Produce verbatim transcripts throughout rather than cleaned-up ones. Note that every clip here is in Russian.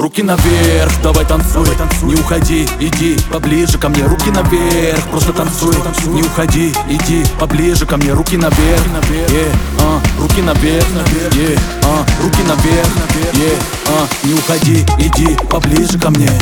руки наверх, давай танцуй, не уходи, иди поближе ко мне, руки наверх, просто танцуй, не уходи, иди поближе ко мне, руки наверх, yeah, uh, руки наверх, yeah, uh, руки наверх, yeah, uh, не уходи, иди поближе ко мне.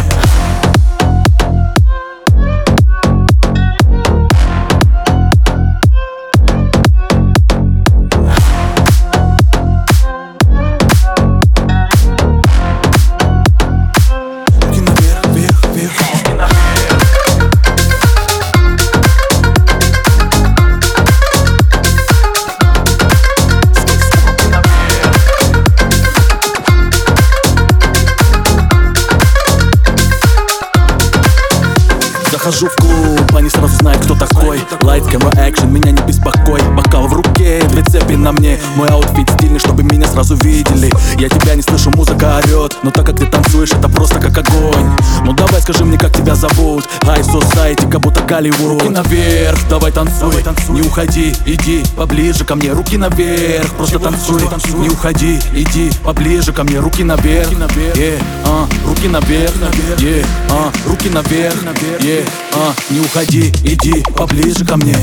Захожу в клуб, они сразу знают, кто такой. Lights, camera, action, меня не беспокой. Бокал в руке, две цепи на мне. Мой аутфит стильный, чтобы меня сразу видели. Я тебя не слышу, музыка орет, но так как ты танцуешь, это просто как огонь. Ну давай скажи мне, как тебя зовут. High Society, как будто Голливуд. Руки наверх, давай танцуй, не уходи, иди поближе ко мне. Руки наверх, просто танцуй, не уходи, иди поближе ко мне. Руки наверх, yeah, uh, руки наверх, yeah, uh, руки наверх, yeah, uh, не уходи, иди поближе ко мне.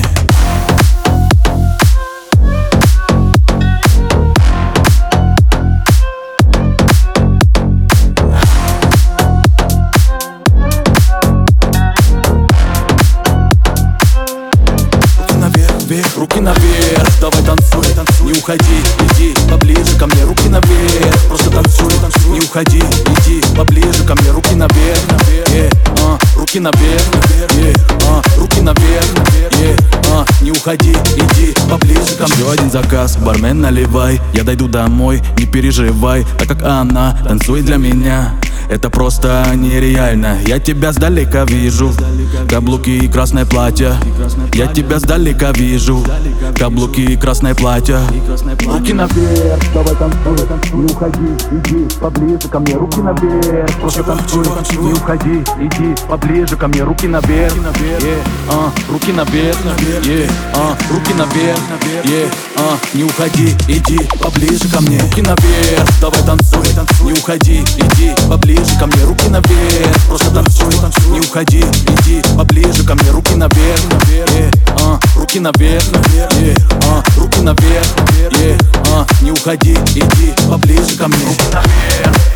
Руки наверх, давай танцуй, не уходи, иди поближе ко мне. Руки наверх, просто танцуй, не уходи, иди поближе ко мне. Руки наверх, yeah, uh, руки наверх, yeah, uh, руки наверх, yeah, uh, не уходи, иди поближе ко мне. Еще один заказ, бармен, наливай, я дойду домой, не переживай, так как она танцует для меня. Это просто нереально. Я тебя сдалека вижу, каблуки и красное платье. Я тебя сдалека вижу, каблуки и красное платье. Руки наверх, давай танцуй, не уходи, иди поближе ко мне. Руки наверх, просто танцуй, не уходи, иди поближе ко мне. Руки наверх, yeah, uh, руки наверх, yeah, uh, руки наверх, yeah, uh, не уходи, иди поближе ко мне. Руки наверх, давай танцуй, не уходи, иди поближе ко мне. Руки наверх, просто танцуй, не уходи, иди поближе ко мне. Руки наверх, yeah, uh, руки наверх, yeah, uh, руки наверх, yeah, uh, не уходи, иди поближе ко мне. Руки наверх.